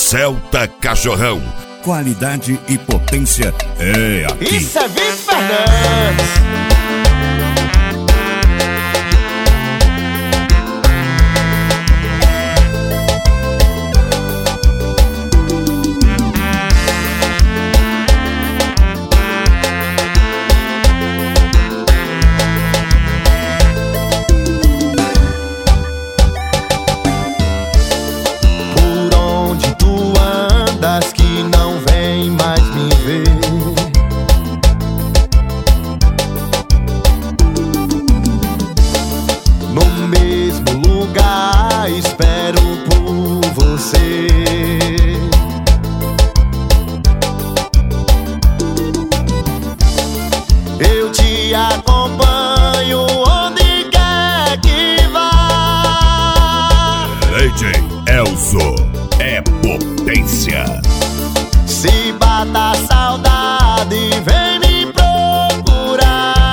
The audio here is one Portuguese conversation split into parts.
Celta Cachorrão. Qualidade e potência é aqui. Isso é Vitor Fernandes. Que não vem mais me ver. No mesmo lugar espero por você. Eu te acompanho onde quer que vá. DJ Elzo é potência. Se bata a saudade, vem me procurar.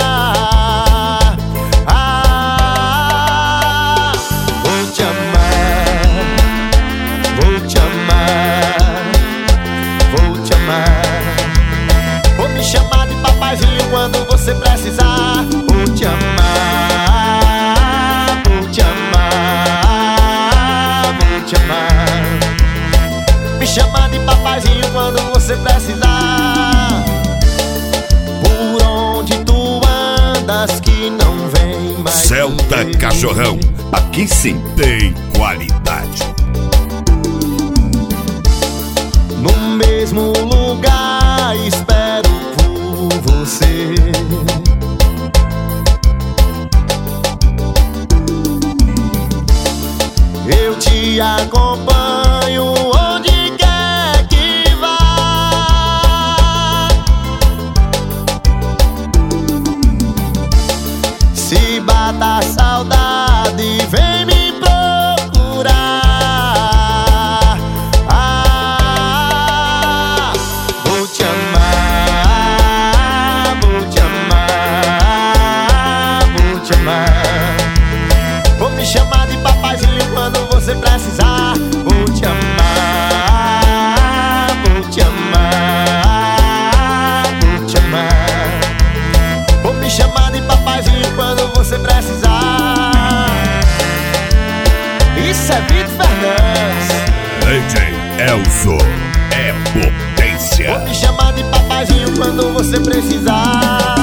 Vou te amar, vou te amar, vou te amar. Vou me chamar de papaizinho quando você precisar. Vou te amar, vou te amar, vou te amar. Me chamar de papaizinho quando você precisar. Por onde tu andas que não vem mais. Celta Cachorrão, aqui sim tem qualidade. No mesmo lugar espero por você. Eu te acompanho onde quer que vá. Se bata a saudade, vem me procurar. Vou te amar, vou te amar, vou te amar. Vou me chamar de papaizinho quando você precisar. Vou te amar, vou te amar, vou te amar. Vou me chamar de papaizinho quando você precisar. Isso é Vitor Fernandes. DJ Elzo é potência. Vou me chamar de papaizinho quando você precisar.